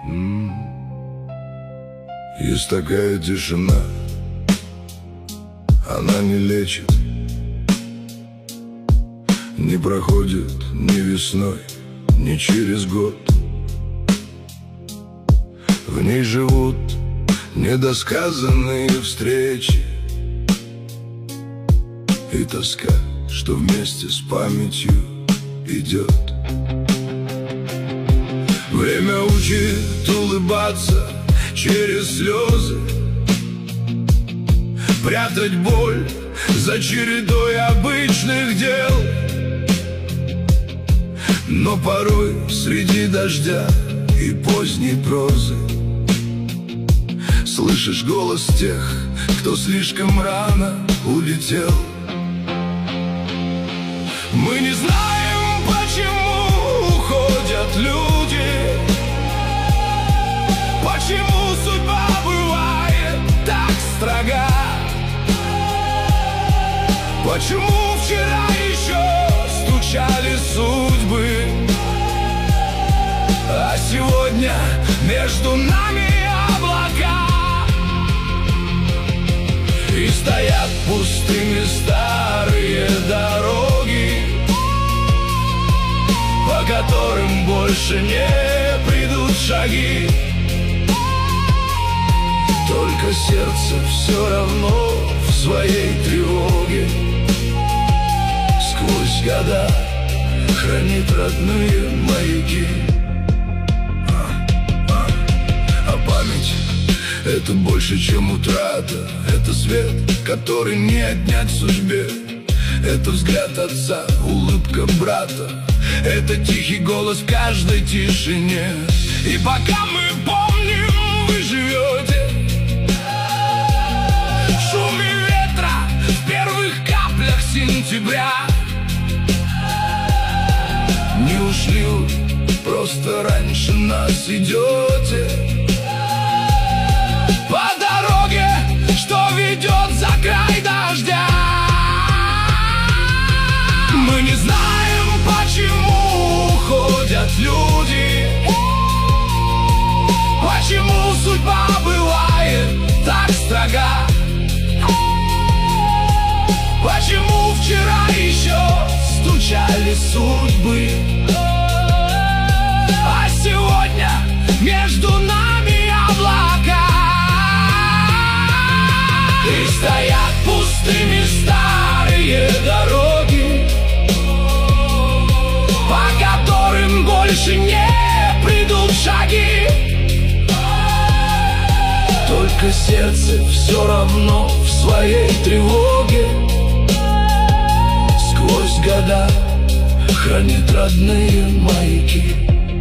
Есть такая тишина, она не лечит, не проходит ни весной, ни через год. В ней живут недосказанные встречи и тоска, что вместе с памятью идет. Время учит улыбаться через слезы, прятать боль за чередой обычных дел. Но порой среди дождя и поздней прозы слышишь голос тех, кто слишком рано улетел. Мы не знаем, почему уходят люди, почему судьба бывает так строга, почему вчера еще стучали судьбы, а сегодня между нами облака. И стоят пустыми старые дороги, по которым больше не придут шаги. Только сердце все равно в своей тревоге сквозь года хранит родные маяки. А память — это больше, чем утрата. Это свет, который не отнять судьбе. Это взгляд отца, улыбка брата. Это тихий голос в каждой тишине. И пока мы помним, вы живете в шуме ветра, в первых каплях сентября. Не ушли вы, просто раньше нас идете по дороге, что ведет за край дождя. Мы не знаем, почему уходят люди, почему судьба бывает так строга, почему вчера еще стучали судьбы, а сегодня между нами облака. И стоят пустыми старые дороги, по которым больше не придут шаги. Только сердце все равно в своей тревоге сквозь года хранит родные маяки.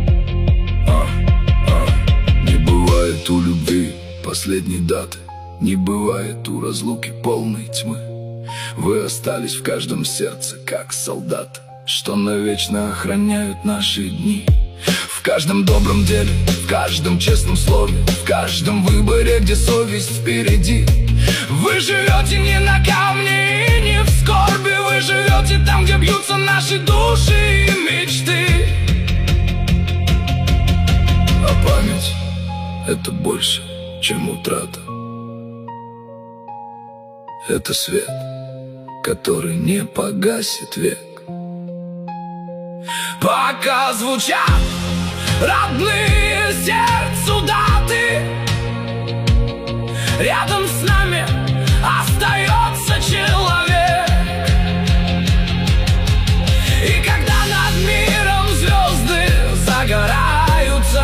Не бывает у любви последней даты, не бывает у разлуки полной тьмы. Вы остались в каждом сердце, как солдаты, что навечно охраняют наши дни. В каждом добром деле, в каждом честном слове, в каждом выборе, где совесть впереди. Вы живете не на камне и не в скорби, вы живете там, где бьются наши души и мечты. А память — это больше, чем утрата. Это свет, который не погасит век. Пока звучат родные сердцу даты, рядом с нами остается человек. И когда над миром звезды загораются,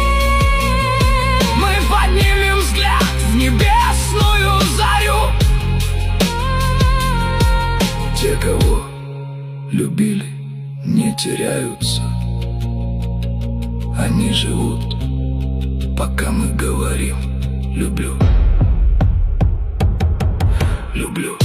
мы поднимем взгляд в небесную зарю. Те, кого любили, не теряются. Они живут, пока мы говорим: люблю, люблю.